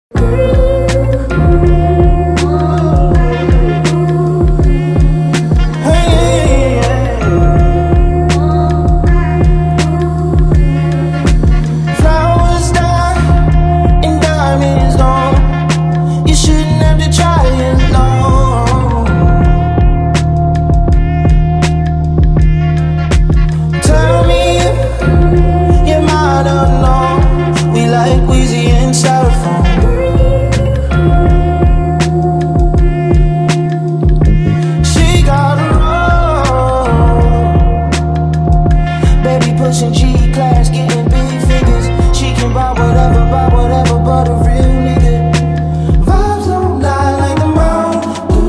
Pushing G-class, getting big figures. She can buy whatever, but a real nigga. Vibes don't lie like the mound.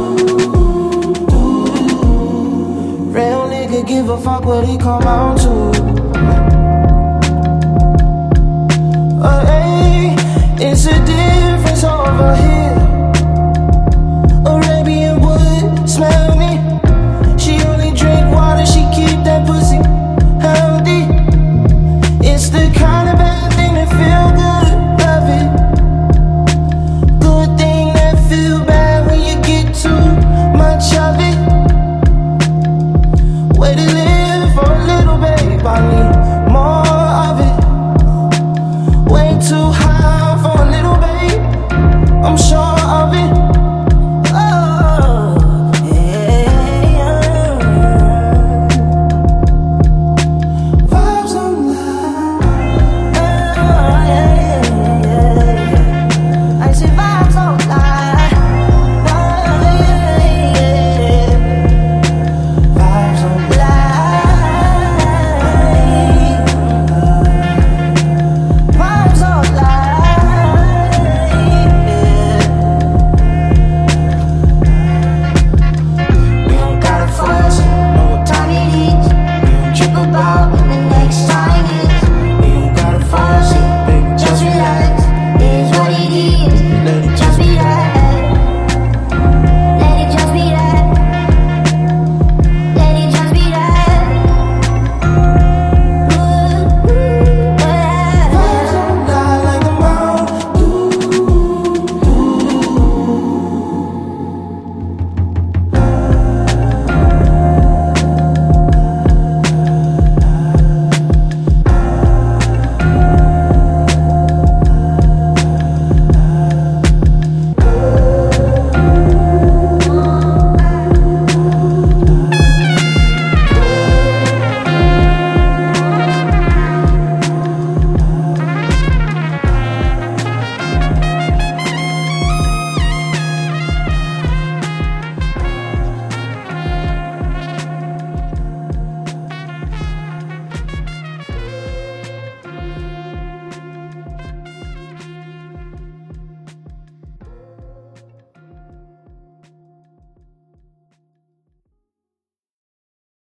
Real nigga give a fuck what he come out to. Hey, it's a difference over here.